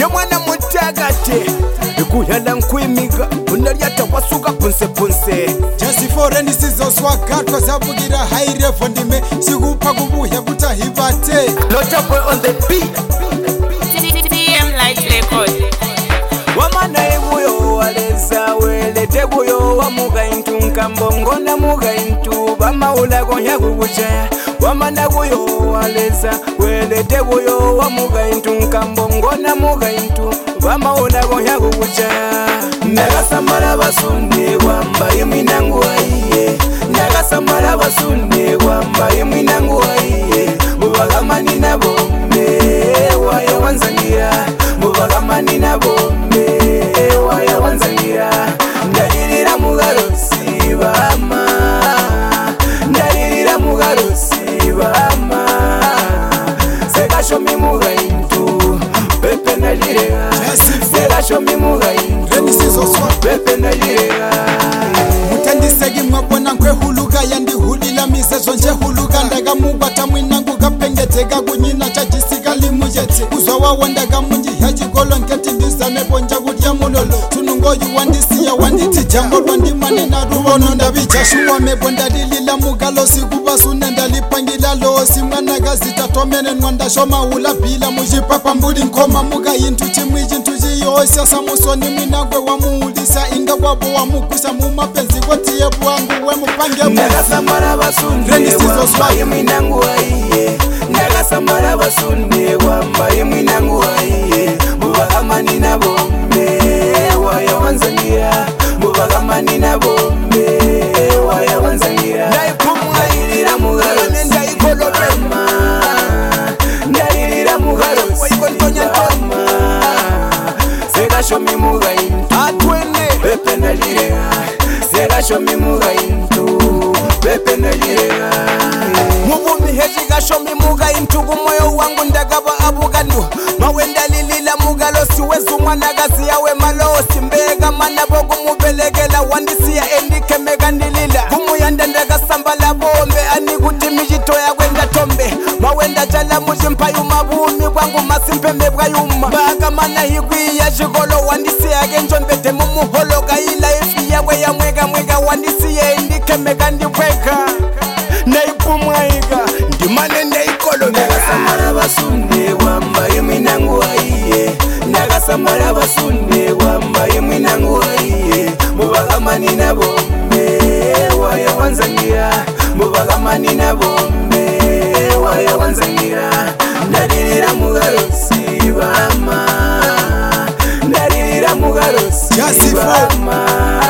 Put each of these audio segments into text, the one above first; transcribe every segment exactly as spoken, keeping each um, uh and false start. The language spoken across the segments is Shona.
mwana mutagate ikuyala nkwimiga unalyata wasuka punse punse Just for any season swakatwa sabugira haire fondime sigupa kubuya butahibate Locha boy on the beat T M Light Record Wamana ebuyo waleza welete buyo wamuga intu nkambongo na muga intu bamaula gonya kubucha Wamana buyo waleza welete buyo wamuga intu nkambongo na muga intu bamaula gonya kubucha Nagasamara basunde wamba yeminangu aiye Nagasamara basunde wamba yeminangu aiye Mubagamani na bombe waya wanzangira Mubagamani na bombe waya wanzangira Ndalirira mugarosi bama Ndalirira mugarosi bama Sega shomi muga intu Pepe ndalirira Sega shomi muga intu Pepe ndalirira Mutandisegi mwabona nkwe huluga yandi hulila misezo nje huluga Ndaga mubata mwinangu kapengetega kunyina chajisiga limujeti Uzwa wawandaga munji haji golo nketi ndisame bonja kudya mulolo Tunungo yu wandisi ya wanditi jambo Wandi mani na rubono ndabicha Shuwa mebonda lilila mugalo Sikuba sunenda lipangila loosi Mwanaga zitatomene nwanda shoma ula bila Mujipapa mbudi nkoma muga intu chimwiji ntuji yoosya Samusoni mwinagwe wa muulisa Inga wabo wa mukusha mumapenzi Kotiye buwangu we mupange mu Nagasamara basunde wamba yeminangu aiye Nagasamara basunde wamba yeminangu aiye Mubagamani na bombe waya wanzangira Mubagamani na bombe waya wanzangira Ndalirira mugarosi bama Ndalirira mugarosi bama Sega shomi muga intu Pepe ndalirira Sega shomi muga intu Pepe ndalirira Mubumi hejiga shomi muga intu Gumoyo wangu ndagaba abugandu Mawenda lilila mugalosi Wezu mwanagazi yawe malosi Mbega manabogu mubelegela Wandisi ya endike mega nilila Gumu yanda ndaga sambala bombe Aniguti mijito ya wenda tombe Mawenda jala mujimpayu mabumi Wangu masimpe mebwa yuma Baga mana higwi ya jigolo Wandisi ya genjo mbete mumuholo Gaila ifi ya we ya mwega mwega Wandisi ya endike mega ndiweka Naipumwaiga Ndimane ndaikolo Nagasamara basunde wamba yeminangu aiye Nagasamara basunde wamba yeminangu aiye Mubagamani na bombe waya wanzangira Mubagamani na bombe waya wanzangira Ndalirira mugarosi bama Ndalirira mugarosi bama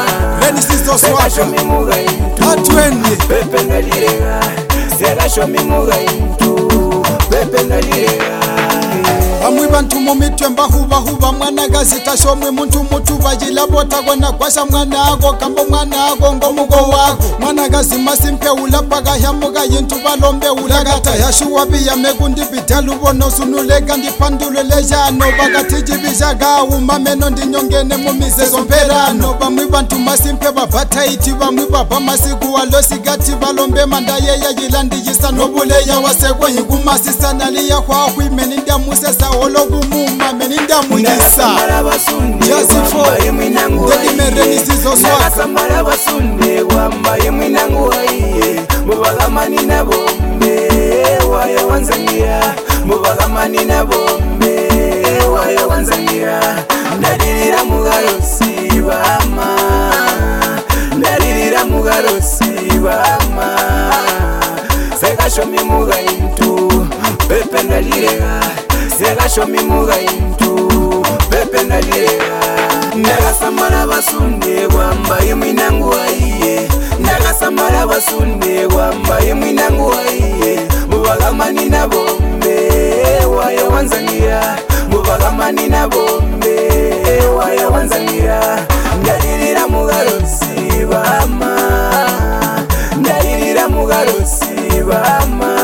Sega shomi muga intu Pepe ndalirira Sega shomi muga intu Pepe ndalirira Amwi bantu mumitwe mbahuba huba mwana gazita shomwe muntu mutu bajila bota gwana kwasha mwana ago kambo mwana ago ngomugo wako mwana gazi masimpe ulapaga ya muga yintu balombe ulagata ya shuwabi ya megundi bitalu bono sunulega ndi pandulu lejano bagati jibishaga umameno ndi nyongene mumise zomperano bamwi bantu masimpe babata iti bamwi baba masiku walosi gati balombe mandaye ya jilandi jisa nobule ya wasekwe higumasisa naliya kwa huimeni ndia musesa ologu muma meninda mujisa Nagasamara basunde wamba yeminangu aiye Nagasamara basunde wamba yeminangu aiye Mubagamani na bombe waya wanzangira Mubagamani na bombe waya wanzangira Ndalirira mugarosi bama Ndalirira mugarosi bama Sega shomi muga intu Pepe ndalirira Sega shomi muga intu Pepe ndalirira Nagasamara basunde wamba yeminangu aiye Nagasamara basunde wamba yeminangu aiye Mubagamani na bombe waya wanzangira Mubagamani na bombe waya wanzangira Ndalirira mugarosi bama Ndalirira mugarosi bama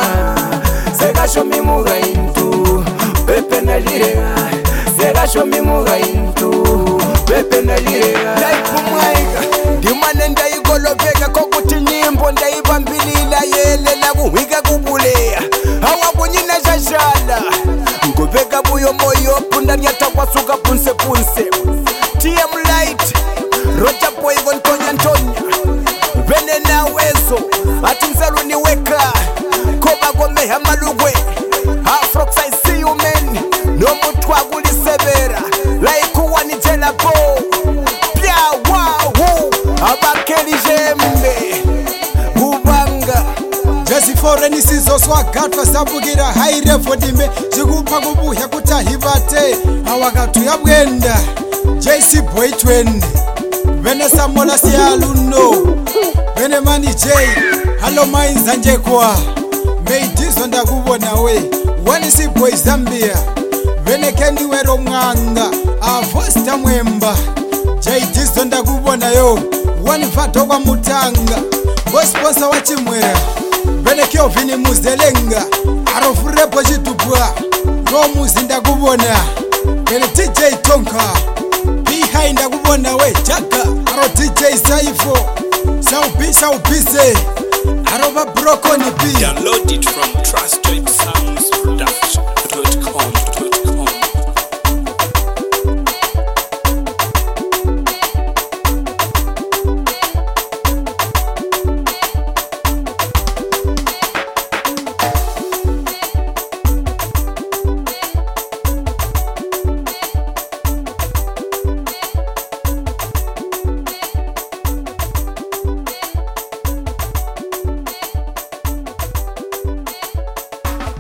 Sega shomi muga intu Pepe ndalirira Sega shomi muga intu Pepe ndalirira Ndaipumwaiga Ndimane ndaigolobeka kokuti nyimbo ndaibambilila Yelela kuhiga kubulea Hawa kunyina shashala Ngo pega buyo moyo pundani atakwasuka punse punse. T M Light Roger Boy Gontonya Ntonya Vene na wezo ati mzelu ni weka koba gome hamalugwe Afrox I see you men no mutwa guli severa laikuwa ni jela po pia wawu abakeli jembe Bubanga Jesse Foreign sizo swagatwa sabugira haire vodime chikupa kubuya kutahibate awakatu ya bwenda J C Boy twenty Vene Samola sialuno Vene Mani J Hello Mainza njekwa Meidizo ndakubona we Wani si Boy Zambia Vene Kendi Wero Mwanga Avosta Mwemba J Dizo ndakubona yo Wani Fato kwa Mutanga Go sponsor wa Chimwera Vene Kyo Vini Muzelenga Arofurepo Jitubwa Go Muzi ndakubona Vene T J Tonka Behind ndakubona we Jaka Aro D J Saifo Saubi Saubise Arova Brokoni B Download it from trusted sounds production dot com.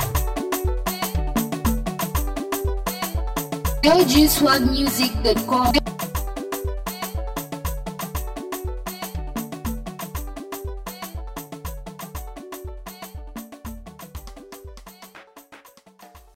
L G swag music dot com